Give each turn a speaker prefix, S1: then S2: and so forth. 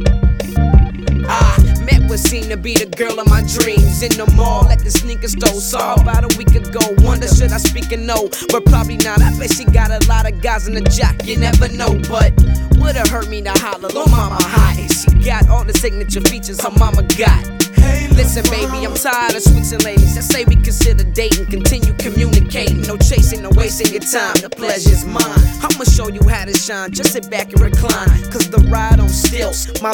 S1: Met what seemed to be the girl of my dreams in the mall at the sneaker store. Saw her about a week ago. Wonder should I speak or no? But probably not. I bet she got a lot of guys in the jock. You never know, but would've hurt me to holler. Lil' mama hot, and she got all the signature features her mama got. Listen, baby, I'm tired of switching ladies. I say we consider dating, continue communicating. No chasing, no wasting your time. The pleasure's mine. I'ma show you how to shine. Just sit back and recline. Cause the ride on stilts, my